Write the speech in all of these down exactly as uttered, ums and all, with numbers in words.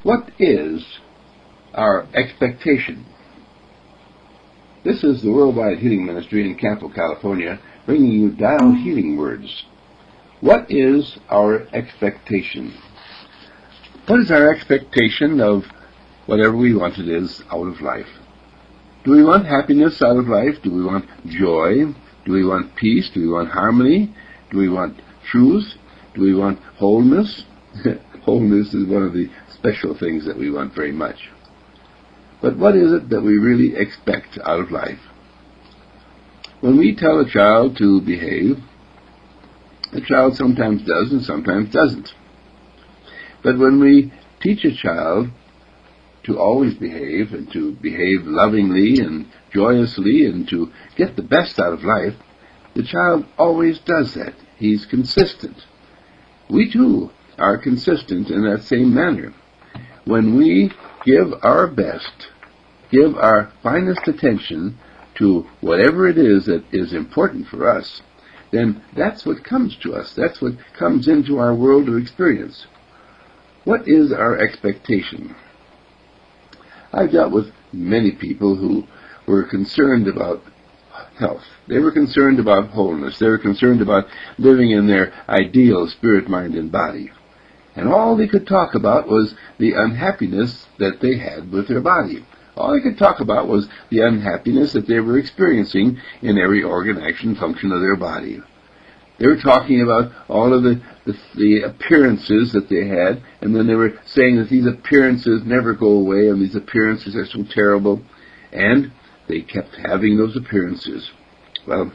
What is our expectation? This is the Worldwide Healing Ministry in Campo, California, bringing you Dial Healing Words. What is our expectation? What is our expectation of whatever we want it is out of life? Do we want happiness out of life? Do we want joy? Do we want peace? Do we want harmony? Do we want truth? Do we want wholeness? Wholeness is one of the special things that we want very much. But what is it that we really expect out of life? When we tell a child to behave, the child sometimes does and sometimes doesn't. But when we teach a child to always behave and to behave lovingly and joyously and to get the best out of life, the child always does that. He's consistent. We too are consistent in that same manner. When we give our best, give our finest attention to whatever it is that is important for us, then that's what comes to us. That's what comes into our world of experience. What is our expectation? I've dealt with many people who were concerned about health. They were concerned about wholeness. They were concerned about living in their ideal spirit, mind, and body. And all they could talk about was the unhappiness that they had with their body. All they could talk about was the unhappiness that they were experiencing in every organ, action, function of their body. They were talking about all of the, the, the appearances that they had, and then they were saying that these appearances never go away, and these appearances are so terrible, and they kept having those appearances. Well,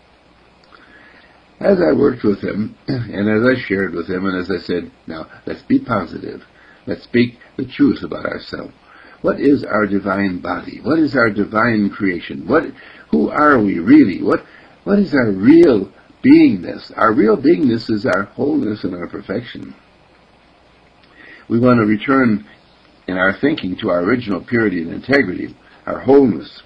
as I worked with them, and as I shared with them, and as I said, now, let's be positive. Let's speak the truth about ourselves. What is our divine body? What is our divine creation? What, who are we really? What, what is our real beingness? Our real beingness is our wholeness and our perfection. We want to return in our thinking to our original purity and integrity, our wholeness.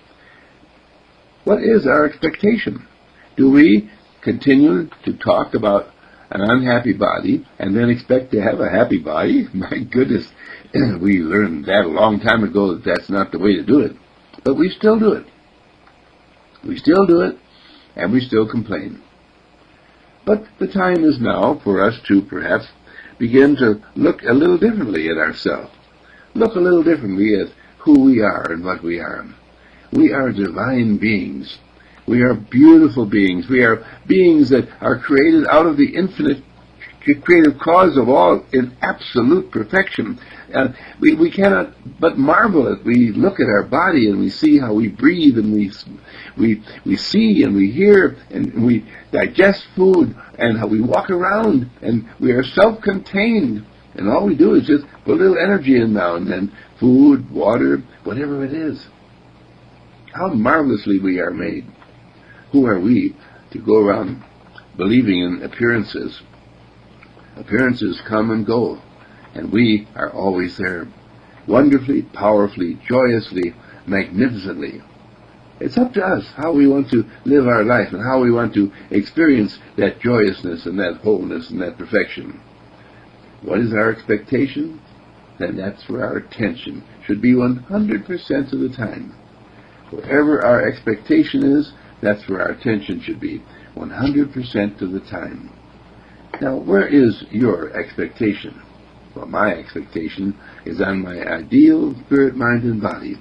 What is our expectation? Do we continue to talk about an unhappy body and then expect to have a happy body? My goodness, we learned that a long time ago that that's not the way to do it. But we still do it. We still do it, and we still complain. But the time is now for us to perhaps begin to look a little differently at ourselves. Look a little differently at who we are and what we are. We are divine beings. We are beautiful beings. We are beings that are created out of the infinite creative cause of all in absolute perfection. Uh, we, we cannot but marvel at. We look at our body and we see how we breathe and we we we see and we hear and we digest food and how we walk around and we are self-contained and all we do is just put a little energy in now and then, food, water, whatever it is. How marvelously we are made. Who are we to go around believing in appearances? Appearances come and go, and we are always there, wonderfully, powerfully, joyously, magnificently. It's up to us how we want to live our life and how we want to experience that joyousness and that wholeness and that perfection. What is our expectation? Then that's where our attention should be one hundred percent of the time. Wherever our expectation is, that's where our attention should be, one hundred percent of the time. Now, where is your expectation? Well, my expectation is on my ideal spirit, mind, and body.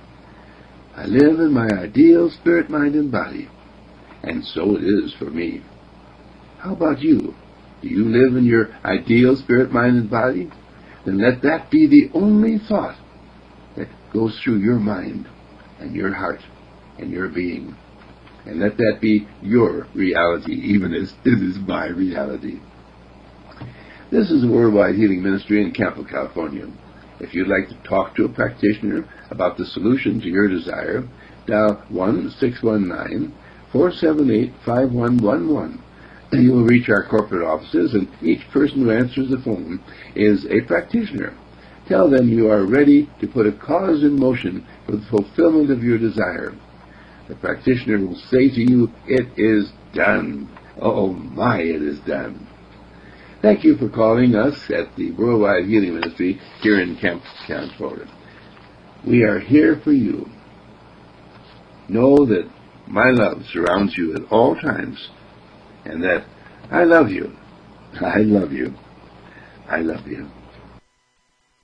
I live in my ideal spirit, mind, and body. And so it is for me. How about you? Do you live in your ideal spirit, mind, and body? Then let that be the only thought that goes through your mind and your heart and your being. And let that be your reality, even as it is my reality. This is a Worldwide Healing Ministry in Campo, California. If you'd like to talk to a practitioner about the solution to your desire, dial one six one nine, four seven eight, five one one one. You will reach our corporate offices, and each person who answers the phone is a practitioner. Tell them you are ready to put a cause in motion for the fulfillment of your desire. The practitioner will say to you, it is done. Oh my, it is done. Thank you for calling us at the Worldwide Healing Ministry here in Camp Town, Florida. We are here for you. Know that my love surrounds you at all times, and that I love you. I love you. I love you.